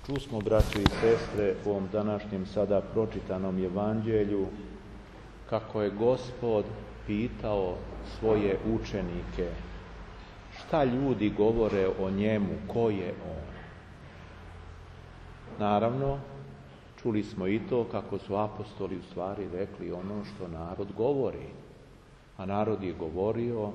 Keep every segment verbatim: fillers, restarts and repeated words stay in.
Čusmo, braćo i sestre, u ovom današnjem sada pročitanom evanđelju kako je Gospod pitao svoje učenike šta ljudi govore o njemu, ko je on. Naravno, čuli smo i to kako su apostoli u stvari rekli ono što narod govori. A narod je govorio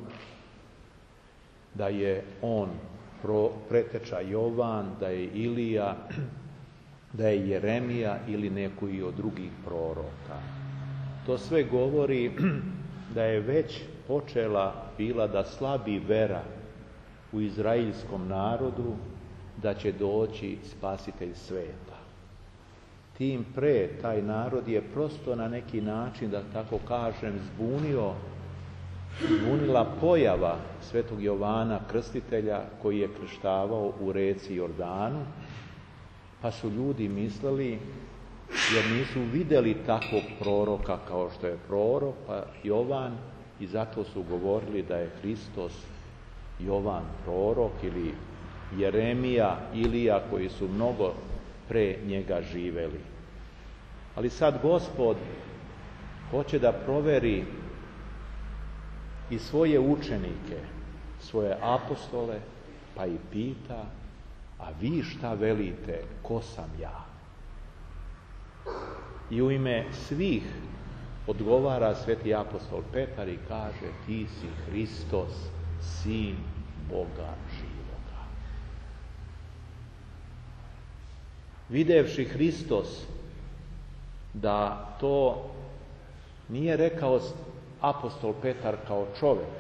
da je on preteča Jovan, da je Ilija, da je Jeremija ili neko i od drugih proroka. To sve govori da je već počela bila da slabi vera u izraelskom narodu da će doći spasitelj sveta. Tim pre taj narod je prosto na neki način, da tako kažem, zbunio zbunila pojava svetog Jovana Krstitelja koji je krštavao u reci Jordanu, pa su ljudi mislili, jer nisu vidjeli takvog proroka kao što je prorok, pa Jovan, i zato su govorili da je Hristos Jovan prorok ili Jeremija, Ilija, koji su mnogo pre njega živeli. Ali sad Gospod hoće da proveri i svoje učenike, svoje apostole, pa i pita, a vi šta velite, ko sam ja? I u ime svih odgovara sveti apostol Petar i kaže, ti si Hristos, sin Boga živoga. Videvši Hristos da to nije rekao apostol Petar kao čovjek,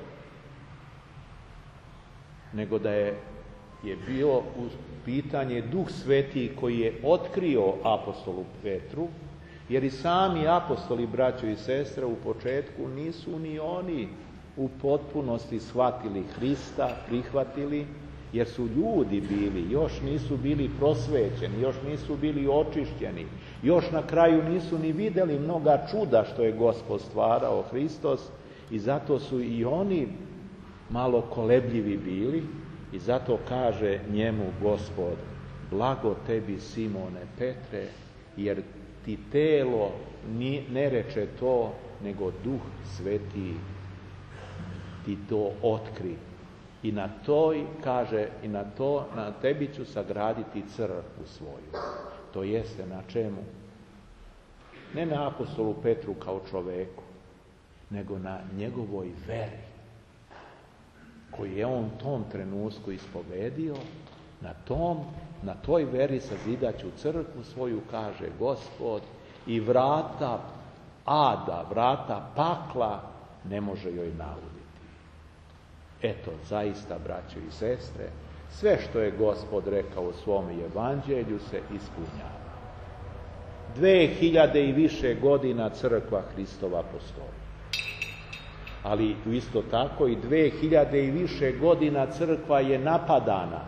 nego da je, je bio u pitanje Duh Sveti koji je otkrio apostolu Petru, jer i sami apostoli, braćo i sestre, u početku nisu ni oni u potpunosti shvatili Hrista, prihvatili, jer su ljudi bili, još nisu bili prosvećeni, još nisu bili očišćeni, još na kraju nisu ni vidjeli mnoga čuda što je Gospod stvarao Hristos, i zato su i oni malo kolebljivi bili, i zato kaže njemu Gospod, blago tebi Simone Petre, jer ti telo ne reče to, nego Duh Sveti ti to otkri. I na toj, kaže, i na to, na tebi ću sagraditi crkvu svoju. To jeste na čemu? Ne na apostolu Petru kao čoveku, nego na njegovoj veri, koju je on tom trenutku ispovedio. Na tom, na toj veri sazidaću crkvu svoju, kaže Gospod, i vrata ada, vrata pakla ne može joj nauditi. Eto, zaista, braćo i sestre, sve što je Gospod rekao u svom evanđelju se ispunjava. Dve hiljade i više godina crkva Hristova postoji. Ali isto tako i dve hiljade i više godina crkva je napadana.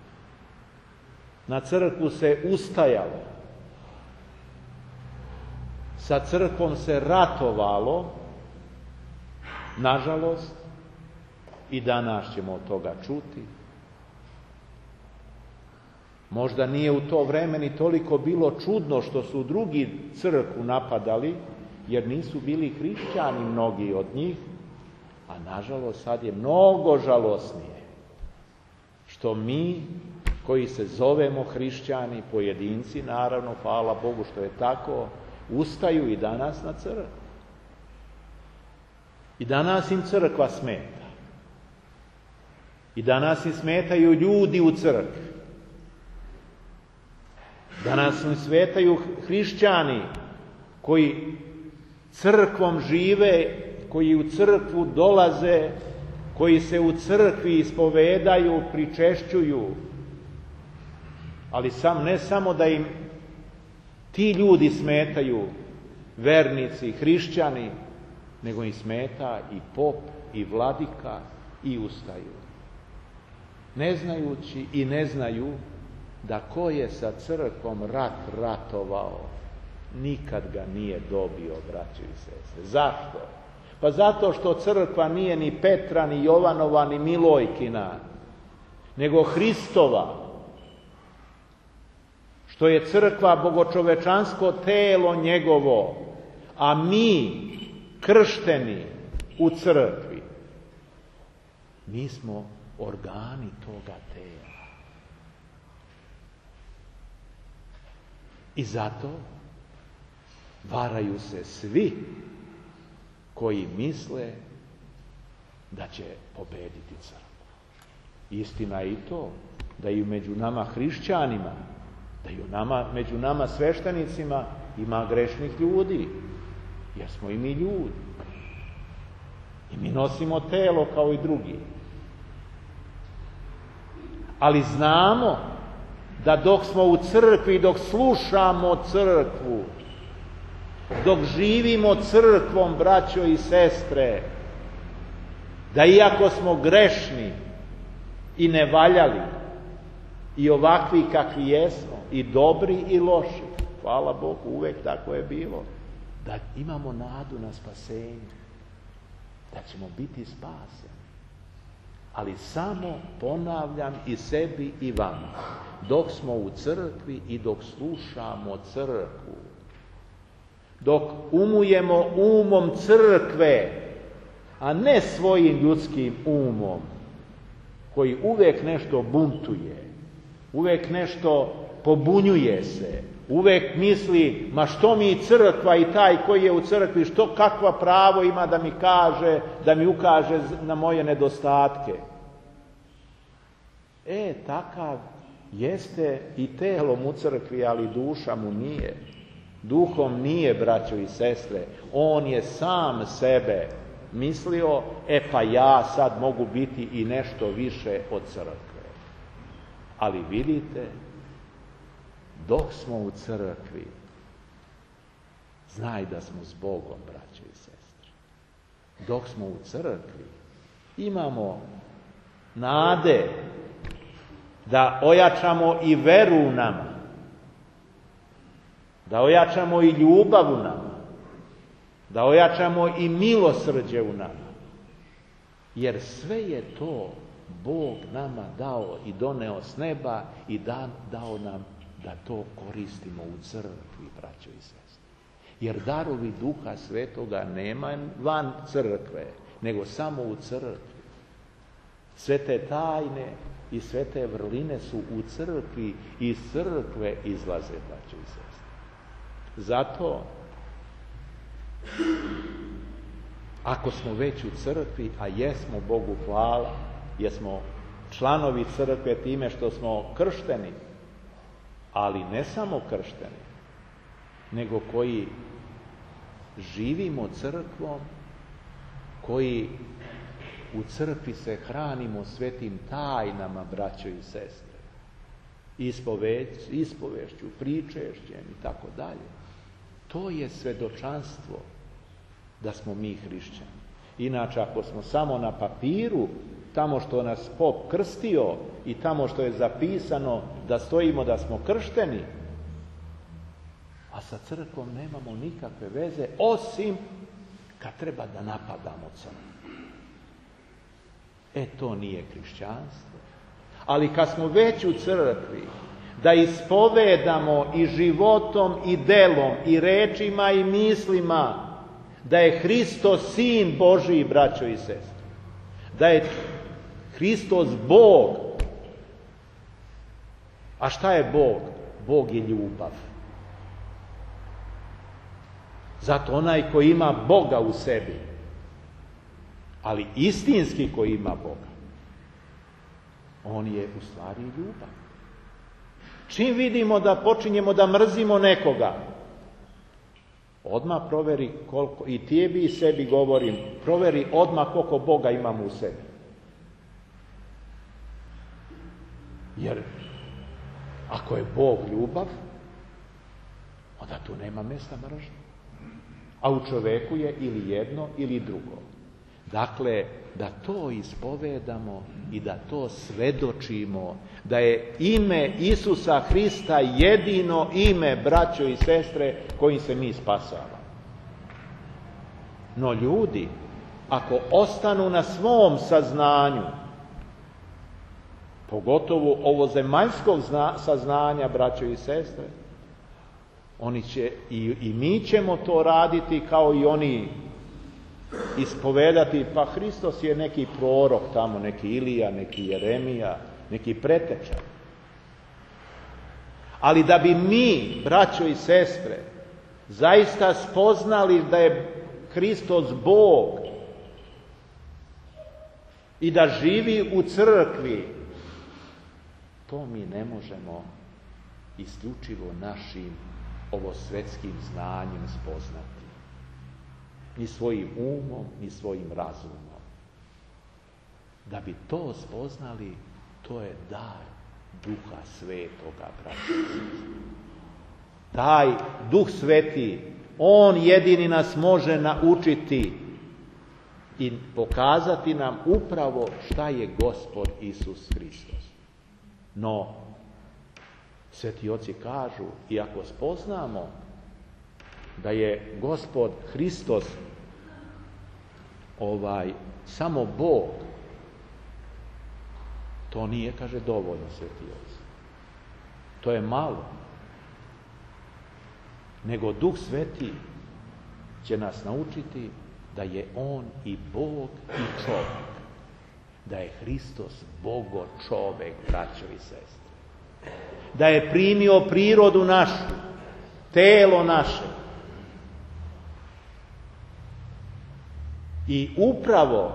Na crkvu se ustajalo. Sa crkvom se ratovalo, nažalost, i danas ćemo od toga čuti. Možda nije u to vreme ni toliko bilo čudno što su drugi crkvu napadali, jer nisu bili hrišćani mnogi od njih, a nažalost sad je mnogo žalosnije što mi, koji se zovemo hrišćani, pojedinci, naravno, hvala Bogu što je tako, ustaju i danas na crkvu. I danas im crkva smeta. I danas im smetaju ljudi u crkvi. Danas im smetaju hrišćani koji crkvom žive, koji u crkvu dolaze, koji se u crkvi ispovedaju, pričešćuju. Ali sam, ne samo da im ti ljudi smetaju, vernici, hrišćani, nego im smeta i pop, i vladika, i ustaju. Ne znajući i ne znaju da ko je sa crkvom rat ratovao, nikad ga nije dobio, braćo i sestre. Zašto? Pa zato što crkva nije ni Petra, ni Jovanova, ni Milojkina, nego Hristova. što je crkva bogočovečansko telo njegovo, a mi, kršteni u crkvi, mi smo organi toga tela. I zato varaju se svi koji misle da će pobediti crkvu. Istina je i to da i među nama hrišćanima, da i u nama, među nama sveštenicima ima grešnih ljudi, jer smo i mi ljudi. I mi nosimo telo kao i drugi. Ali znamo da dok smo u crkvi, dok slušamo crkvu, dok živimo crkvom, braćo i sestre, da iako smo grešni i nevaljali, i ovakvi kakvi jesmo, i dobri i loši, hvala Bogu, uvek tako je bilo, da imamo nadu na spasenje, da ćemo biti spaseni. Ali samo, ponavljam, i sebi i vama, dok smo u crkvi i dok slušamo crkvu, dok umujemo umom crkve, a ne svojim ljudskim umom, koji uvek nešto buntuje, uvek nešto pobunjuje se, uvek misli, ma što mi crkva i taj koji je u crkvi, što kakva pravo ima da mi kaže, da mi ukaže na moje nedostatke. E, takav jeste i telom u crkvi, ali duša mu nije. Duhom nije, braćo i sestre. On je sam sebe mislio, e pa ja sad mogu biti i nešto više od crkve. Ali vidite, dok smo u crkvi, znaj da smo s Bogom, braćo i sestre. Dok smo u crkvi, imamo nade da ojačamo i veru u nama, da ojačamo i ljubav u nama, da ojačamo i milosrđe u nama. Jer sve je to Bog nama dao i doneo s neba i dao nam da to koristimo u crkvi, braćo i sestre. Jer darovi Duha Svetoga nema van crkve, nego samo u crkvi. Sve te tajne i sve te vrline su u crkvi i iz crkve izlaze, braćo i sestre. Zato, ako smo već u crkvi, a jesmo, Bogu hvala, jesmo članovi crkve time što smo kršteni, ali ne samo kršteni, nego koji živimo crkvom, koji u crkvi se hranimo svetim tajnama, braćo i sestre, ispoveć, ispovešću, pričešćem i tako dalje. To je svedočanstvo da smo mi hrišćani. Inače, ako smo samo na papiru, tamo što nas pop krstio i tamo što je zapisano da stojimo da smo kršteni, a sa crkvom nemamo nikakve veze, osim kad treba da napadamo crkvu. E, to nije hrišćanstvo. Ali kad smo već u crkvi, da ispovedamo i životom i delom i rečima i mislima da je Hristos Sin Božiji, braćo i sestre. Da je Hristos Bog. A šta je Bog? Bog je ljubav. Zato onaj koji ima Boga u sebi, ali istinski koji ima Boga, on je u stvari ljubav. Čim vidimo da počinjemo da mrzimo nekoga, odmah proveri koliko, i tebi i sebi govorim, proveri odmah koliko Boga imamo u sebi. Jer ako je Bog ljubav, onda tu nema mesta mržnje. A u čoveku je ili jedno ili drugo. Dakle, da to ispovedamo i da to svedočimo, da je ime Isusa Hrista jedino ime, braćo i sestre, kojim se mi spasavamo. No ljudi, ako ostanu na svom saznanju, pogotovo ovo zemaljskog zna, saznanja, braćo i sestre, oni će, i, i mi ćemo to raditi kao i oni, ispovedati, pa Hristos je neki prorok tamo, neki Ilija, neki Jeremija, neki preteča. Ali da bi mi, braćo i sestre, zaista spoznali da je Hristos Bog i da živi u crkvi, to mi ne možemo isključivo našim ovosvetskim znanjem spoznati. Ni svojim umom, ni svojim razumom. Da bi to spoznali, to je dar Duha Svetoga, braći. Taj Duh Sveti, On jedini nas može naučiti i pokazati nam upravo šta je Gospod Isus Hristos. No, sveti oci kažu, i ako spoznamo da je Gospod Hristos ovaj samo Bog, to nije, kaže, dovoljno, sveti oci. To je malo. Nego Duh Sveti će nas naučiti da je On i Bog i čovjek. Da je Hristos Bogo čovjek, braćo i sestre. Da je primio prirodu našu, telo naše. I upravo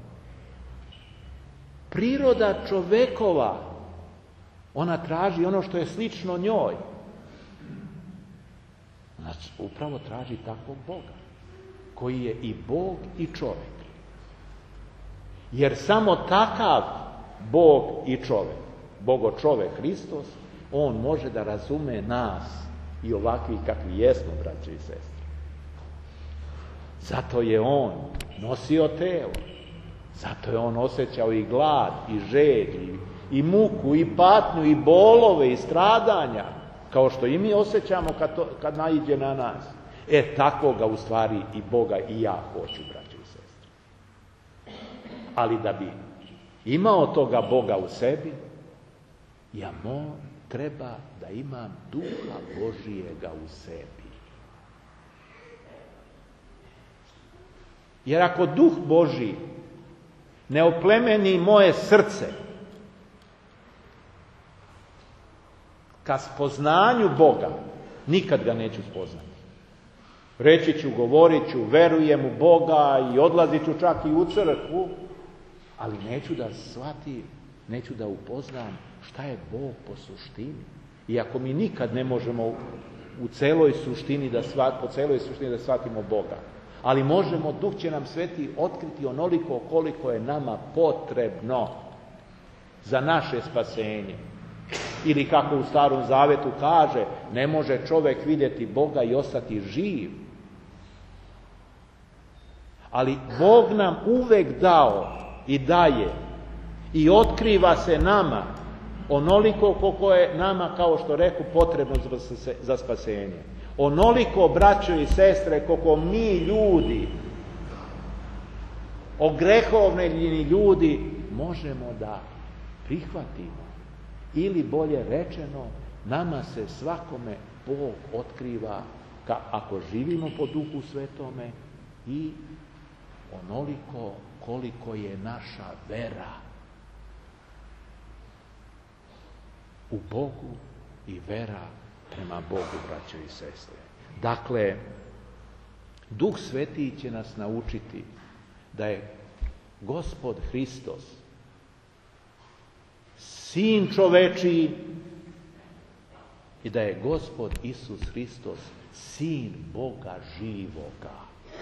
priroda čovekova, ona traži ono što je slično njoj. Znači, upravo traži takvog Boga, koji je i Bog i čovjek. Jer samo takav Bog i čovjek, Bogo čovjek Hristos, On može da razume nas i ovakvi kakvi jesmo, braći i sestre. Zato je On nosio telo. Zato je On osjećao i glad, i žeđ, i, i muku, i patnju, i bolove, i stradanja, kao što i mi osjećamo kad, to, kad naiđe na nas. E, takvoga u stvari i Boga i ja hoću, braći i sestre. Ali da bi imao toga Boga u sebi, ja mo, treba da imam Duha Božijega u sebi. Jer ako Duh Božji ne oplemeni moje srce ka spoznanju Boga, nikad ga neću spoznati. Reći ću, govorit ću, verujem u Boga i odlazit ću čak i u crkvu, ali neću da shvatim, neću da upoznam šta je Bog po suštini. I ako mi nikad ne možemo u celoj suštini da shvat, po celoj suštini da shvatimo Boga, ali možemo, Duh će nam Sveti otkriti onoliko koliko je nama potrebno za naše spasenje. Ili kako u Starom Zavetu kaže, ne može čovjek vidjeti Boga i ostati živ. Ali Bog nam uvek dao i daje i otkriva se nama onoliko koliko je nama, kao što reku, potrebno za spasenje. Onoliko, braćo i sestre, koliko mi ljudi, ogrehovljeni ljudi, možemo da prihvatimo. Ili bolje rečeno, nama se svakome Bog otkriva ka, ako živimo po Duhu Svetome, i onoliko koliko je naša vera u Bogu i vera prema Bogu, braćo i sestre. Dakle, Duh Sveti će nas naučiti da je Gospod Hristos Sin čovečiji i da je Gospod Isus Hristos Sin Boga živoga.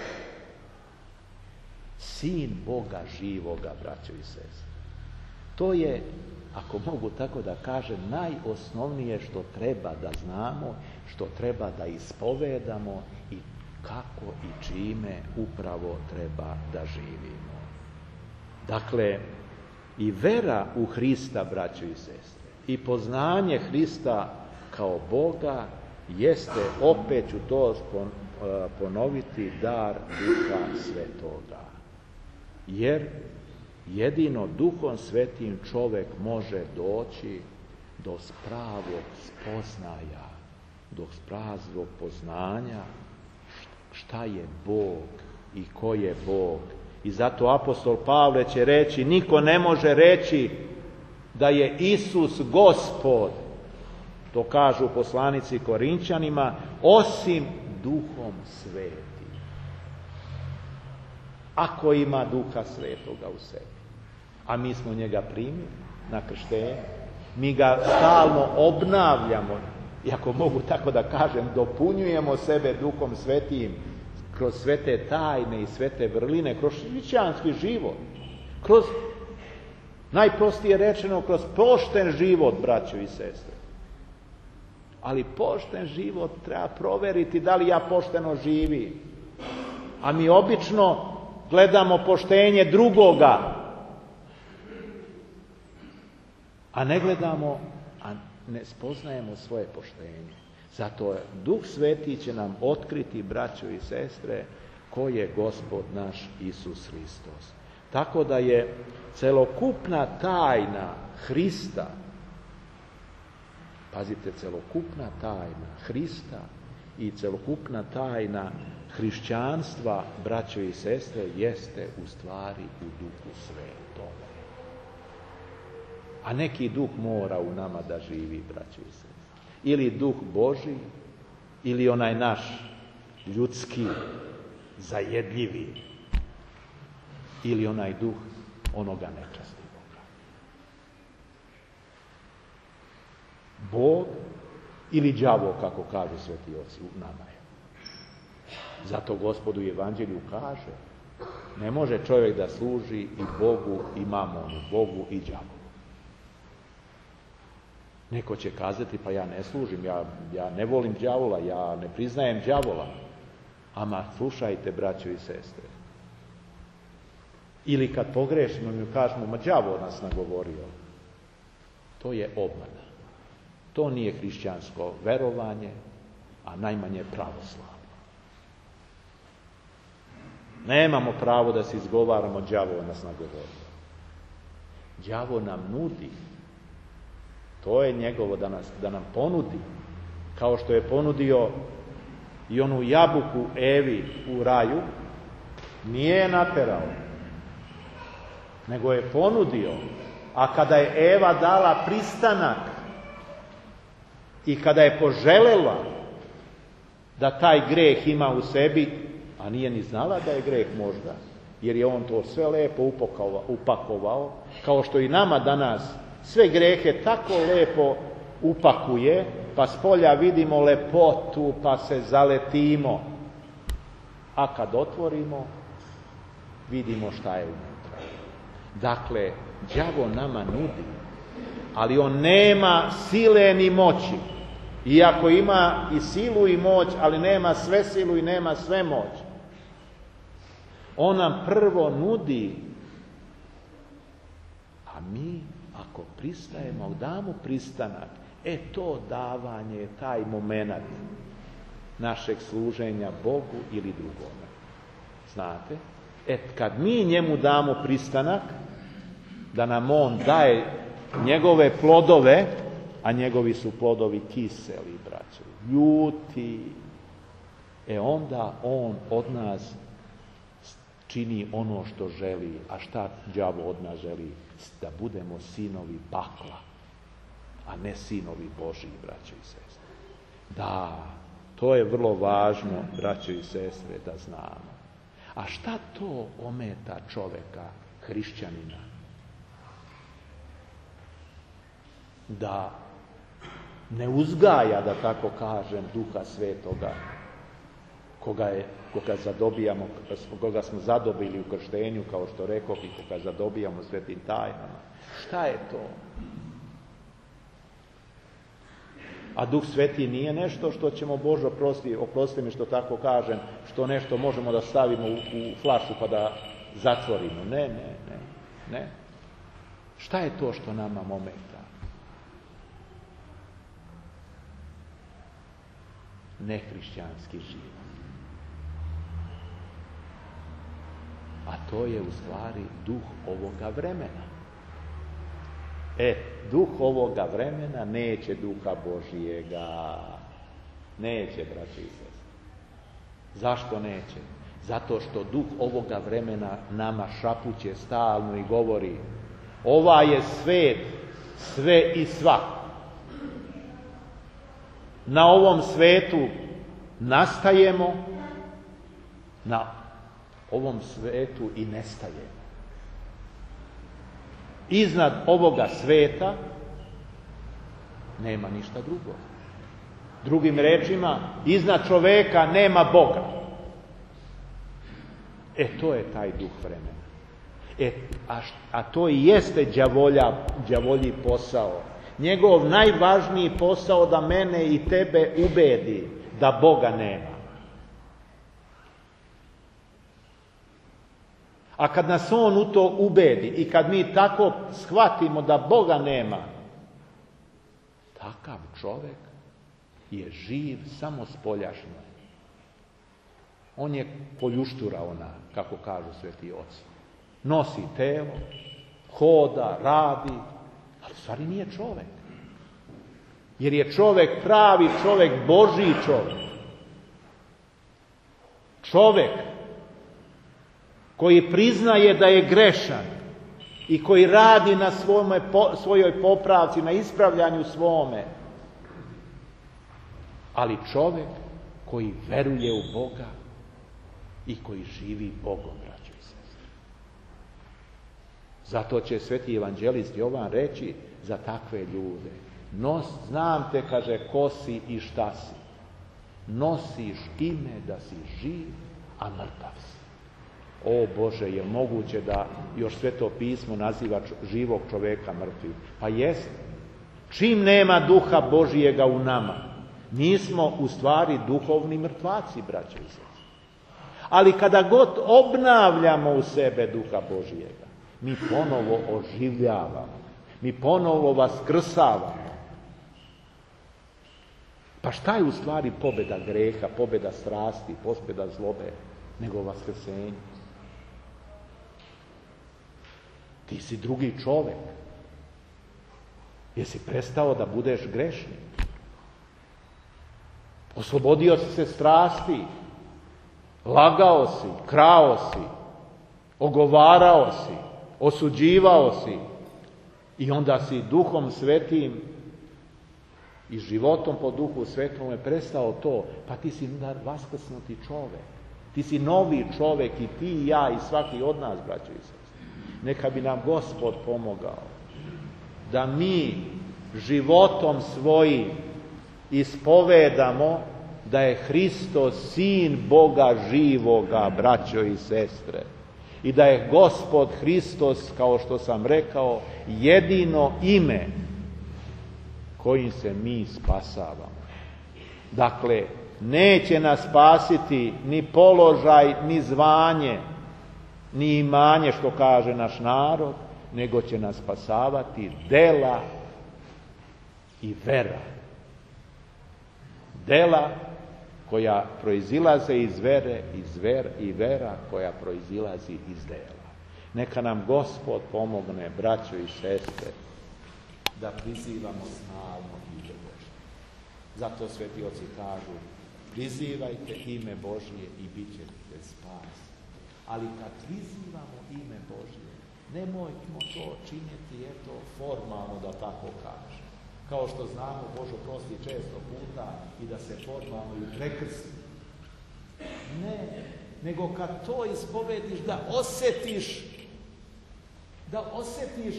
Sin Boga živoga, braćo i sestre. To je, ako mogu tako da kažem, najosnovnije što treba da znamo, što treba da ispovedamo i kako i čime upravo treba da živimo. Dakle, i vera u Hrista, braćo i sestre, i poznanje Hrista kao Boga jeste, opet ću to ponoviti, dar Duha Svetoga. Jer Jedino Duhom Svetim čovjek može doći do pravog spoznaja, do pravog poznanja šta je Bog i ko je Bog. I zato apostol Pavle će reći, niko ne može reći da je Isus Gospod, to kažu poslanici Korinčanima, osim Duhom Svetim. Ako ima Duha Svetoga u sebi, a mi smo njega primili na krštenju, mi ga stalno obnavljamo, i ako mogu tako da kažem, dopunjujemo sebe Duhom Svetim kroz sve te tajne i sve te vrline, kroz hrišćanski život, kroz, najprostije rečeno, kroz pošten život, braćo i sestre. Ali pošten život treba proveriti da li ja pošteno živim. A mi obično gledamo poštenje drugoga, a ne gledamo, a ne spoznajemo svoje poštenje. Zato Duh Sveti će nam otkriti, braćo i sestre, ko je Gospod naš Isus Hristos. Tako da je celokupna tajna Hrista, pazite, celokupna tajna Hrista i celokupna tajna hrišćanstva, braćo i sestre, jeste u stvari u Duhu Svetom. A neki duh mora u nama da živi, braćo i sestre. Ili duh Božji, ili onaj naš ljudski, zajedljivi, ili onaj duh onoga nečastivoga. Bog ili đavo, kako kažu sveti oci, u nama je. Zato Gospod u Evanđelju kaže, ne može čovjek da služi i Bogu i mamonu, Bogu i đavoru. Neko će kazati, pa ja ne služim, ja, ja ne volim đavola, ja ne priznajem đavola. Ama slušajte, braćo i sestre. Ili kad pogrešimo, mi kažemo, ma đavo nas nagovorio. To je obmana. To nije hrišćansko verovanje, a najmanje pravoslavno. Nemamo pravo da se izgovaramo, đavo nas nagovorio. Đavo nam nudi. To je njegovo da, nas, da nam ponudi. Kao što je ponudio i onu jabuku Evi u raju, nije je naterao, nego je ponudio. A kada je Eva dala pristanak i kada je poželela da taj greh ima u sebi, a nije ni znala da je greh možda, jer je on to sve lepo upakovao, kao što i nama danas sve grehe tako lepo upakuje, pa s polja vidimo lepotu, pa se zaletimo. A kad otvorimo, vidimo šta je unutra. Dakle, đavo nama nudi, ali on nema sile ni moći. Iako ima i silu i moć, ali nema sve silu i nema sve moć. On nam prvo nudi, a mi ako pristajemo, damo pristanak, e to davanje, taj momenat našeg služenja Bogu ili drugome. Znate? E kad mi njemu damo pristanak, da nam on daje njegove plodove, a njegovi su plodovi kiseli, braćo, ljuti, e onda on od nas čini ono što želi. A šta đavo od nas želi? Da budemo sinovi pakla, a ne sinovi Božji, braćo i sestre. Da, to je vrlo važno, braćo i sestre, da znamo. A šta to ometa čoveka, hrišćanina? Da ne uzgaja, da tako kažem, Duha Svetoga, koga, je, koga zadobijamo, koga smo zadobili u krštenju, kao što rekoh, i koga zadobijamo svetim tajnama. Šta je to? A Duh Sveti nije nešto što ćemo, Bože, oprosti, oprosti mi što tako kažem, što nešto možemo da stavimo u, u flašu pa da zatvorimo. Ne, ne, ne, ne. Šta je to što nama ometa? Nehrišćanski život. A to je u stvari duh ovoga vremena. E, duh ovoga vremena neće duha Božijega. Neće, braći i sestre. Zašto neće? Zato što duh ovoga vremena nama šapuće stalno i govori: ova je svet, sve i sva. Na ovom svetu nastajemo, na ovom svetu i nestajemo. Iznad ovoga sveta nema ništa drugo. Drugim rečima, iznad čoveka nema Boga. E, to je taj duh vremena. E, a, a to i jeste đavolja, đavolji posao. Njegov najvažniji posao da mene i tebe ubedi da Boga nema. A kad nas on u to ubedi i kad mi tako shvatimo da Boga nema, takav čovjek je živ samo spoljašnjo. On je poljuštura ona, kako kažu sveti oci. Nosi telo, hoda, radi, ali u stvari nije čovjek. Jer je čovjek pravi čovjek, Božji čovjek. Čovjek koji priznaje da je grešan i koji radi na svome, svojoj popravci, na ispravljanju svome. Ali čovjek koji veruje u Boga i koji živi Bogom, braćo i sestre. Zato će sveti evanđelist Jovan reći za takve ljude: Nos, znam te, kaže, ko si i šta si. Nosiš ime da si živ, a mrtav si. O Bože, je moguće da još Sveto pismo naziva živog čoveka mrtvim? Pa jeste. Čim nema duha Božijega u nama, mi smo u stvari duhovni mrtvaci, braćo i sestre. Ali kada god obnavljamo u sebe duha Božijega, mi ponovo oživljavamo, mi ponovo vaskrsavamo. Pa šta je u stvari pobjeda greha, pobjeda strasti, pobjeda zlobe, nego vaskrsenje? Ti si drugi čovjek. Jesi prestao da budeš grešnik? Oslobodio si se strasti, lagao si, krao si, ogovarao si, osuđivao si i onda si duhom svetim i životom po duhu svetom je prestao to, pa ti si vaskrsnuti čovjek. Ti si novi čovjek i ti i ja i svaki od nas, braćo i sestre. Neka bi nam Gospod pomogao da mi životom svojim ispovedamo da je Hristos sin Boga živoga, braćo i sestre. I da je Gospod Hristos, kao što sam rekao, jedino ime kojim se mi spasavamo. Dakle, neće nas spasiti ni položaj, ni zvanje, ni imanje, što kaže naš narod, nego će nas spasavati dela i vera. Dela koja proizilaze iz vere, iz ver, i vera koja proizilazi iz dela. Neka nam Gospod pomogne, braćo i sestre, da prizivamo stalno ime Božje. Zato sveti oci kažu: prizivajte ime Božje i bit ćete spasi. Ali kad prizivamo ime Božje, nemojmo to činiti, eto, formalno, da tako kažem. Kao što znamo, Božo prosti često puta i da se formalno i prekrsti. Ne, nego kad to ispovediš, da osjetiš, da osjetiš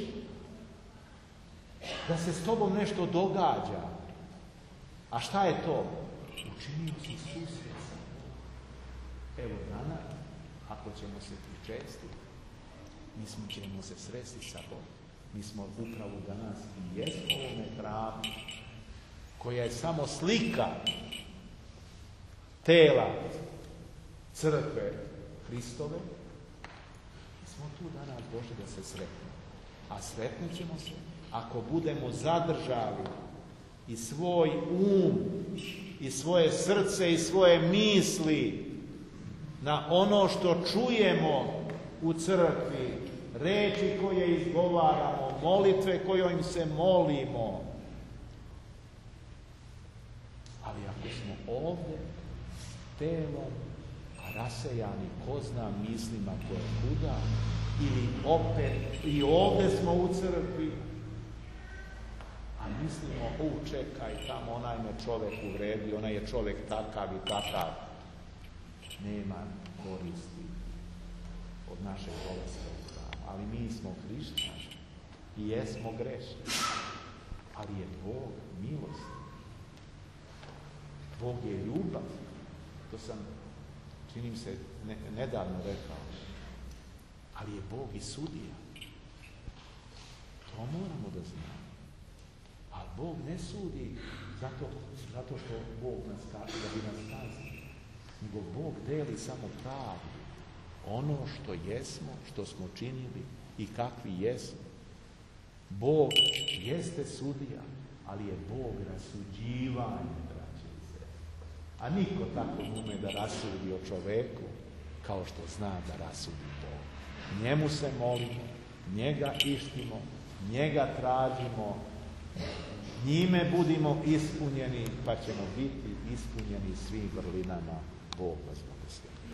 da se s tobom nešto događa. A šta je to? Učinio si susret sa Bogom. Evo danas, ako ćemo se pričestiti, mi smo ćemo se sresti sa Bogom. Mi smo upravo danas i jesmo u ovome hramu, koja je samo slika tela crkve Hristove. Mi smo tu danas došli da se sretnemo. A sretnut ćemo se ako budemo zadržali i svoj um, i svoje srce i svoje misli na ono što čujemo u crkvi, reči koje izgovaramo, molitve kojom se molimo. Ali ako smo ovdje telom, a rasejani ko zna mislima koje kuda, ili opet i ovdje smo u crkvi, a mislimo, u čekaj, tamo onaj me čovjek uvredi, onaj je čovjek takav i takav. Nema koristi od našeg dolaska u hram. Ali mi smo hrišćani i jesmo grešni. Ali je Bog milost. Bog je ljubav. To sam, čini mi se, ne, nedavno rekao. Ali je Bog i sudija. To moramo da znamo. Ali Bog ne sudi zato, zato što Bog nas kaže da bi nas kaznio. Nego Bog deli samo pravdu. Ono što jesmo, što smo činili i kakvi jesmo. Bog jeste sudija, ali je Bog rasuđivanje, braće i sestre. A niko tako ume da rasudi o čoveku kao što zna da rasudi Bog. Njemu se molimo, njega ištimo, njega tražimo, njime budimo ispunjeni, pa ćemo biti ispunjeni svim vrlinama. Bog vas blagoslov.